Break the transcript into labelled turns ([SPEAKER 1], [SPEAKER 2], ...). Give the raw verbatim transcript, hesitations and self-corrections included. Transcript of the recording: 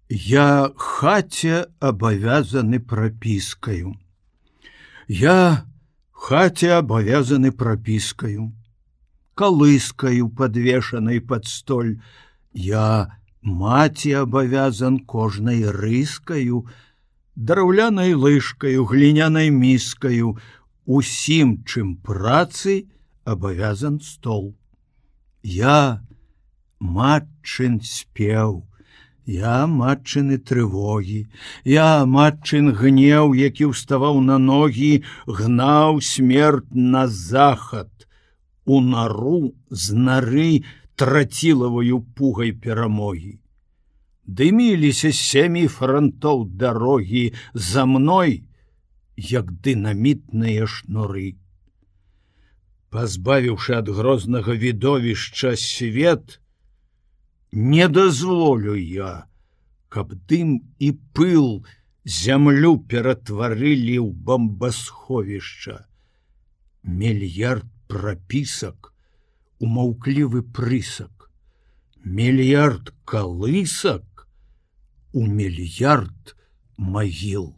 [SPEAKER 1] Я хаце абавязаны прапіскаю. Я хаце абавязаны прапіскаю, калыскаю, подвешанай пад столь. Я маці абавязан кожнай рыскаю, драўлянай лыжкаю, глінянай міскаю, усім, чым працы абавязан стол. Я матчын спеў, я матчыны трывогі, я матчын гнеў, які ўставаў на ногі, гнаў смерць на захад, у нару з нары трацілаваю пугай перамогі. Дыміліся з сямі франтоў дарогі, за мной, як дынамітныя шнуры. Пазбавіўшы ад грознага відовішча свет, не дазволю я, каб дым і пыл зямлю ператварылі ў бамбасховішча. Мільярд прапісак у маўклівы прысак, мільярд калысак у мільярд магіл.